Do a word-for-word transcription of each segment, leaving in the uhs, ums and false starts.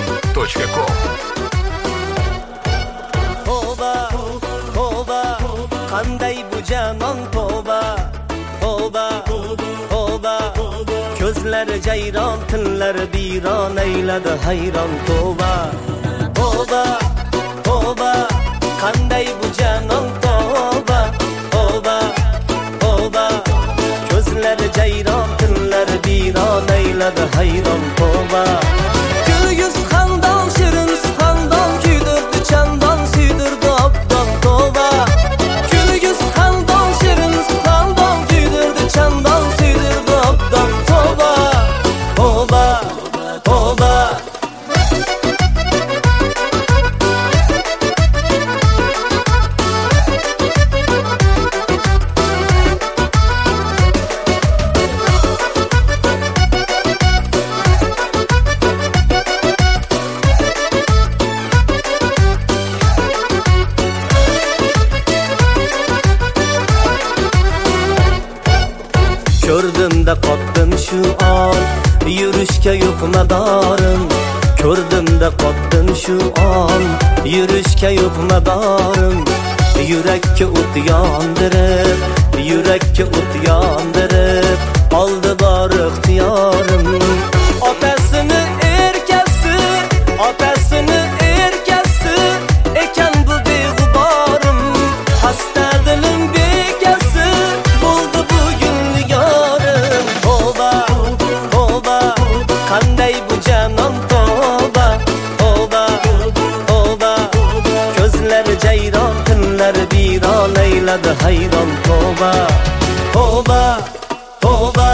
точка ком. Tavba, tavba, qanday bu janon tavba, tavba, tavba, ko'zlari jayron, tillari biron ayladi hayron tavba, tavba, tavba, qanday bu janon tavba, tavba, tavba, ko'zlari jayron, tillari biron ayladi hayron tavba. Gul yuz xandon, shirin suxandon, kuydirdi chandon, suydirdi obdon tavba. Gul yuz xandon, shirin suxandon, kuydirdi chandon, suydirdi obdon tavba, tavba, tavba. Ko'rdimda qotdim shu on, yurishga yo'q madorim. Ko'rdimda qotdim shu on, yurishga yo'q madorim. Yurakka o't yondirib, yurakka o't yondirib, oldi bor ixtiyorim. Otasini erkasi, otasini erkasi, ekan bu beg'uborim. Xasta dilim bekasi, bo'ldi bugun nigorim. Tavba, tavba, qanday bu janon tavba, tavba, tavba, ko'zlari jayron, tillari biron ayladi hayron tavba, tavba, tavba.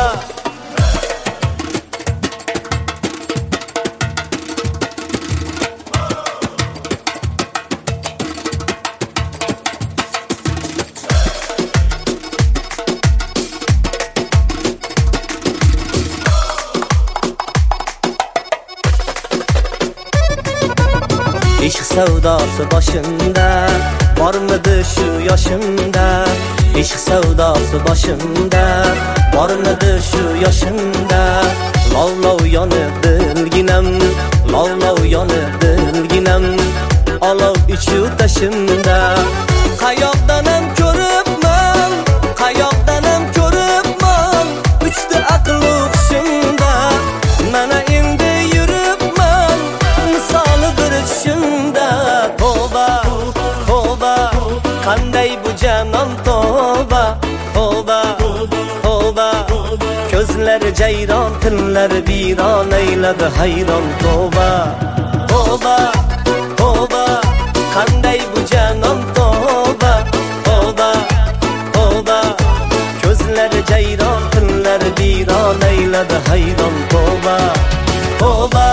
İşq savdosi boshimda, bormidi shu yoshimda? İşq savdosi boshimda, bormidi shu yoshimda? Lovlov yonib dilginam, lovlov yonib dilginam, olov ichu tashimda. Qayoqdanam ko'ribman, qayoqdanam ko'ribman, uchta aql hushimda. Mana endi yuribman, misoli bir tushimda. Tavba, tavba, qanday bu janon tavba, tavba, tavba, ko'zlari jayron, tillari biron ayladi hayron tavba, tavba, tavba, qanday bu janon tavba, tavba, tavba, ko'zlari jayron, tillari biron ayladi hayron tavba, tavba.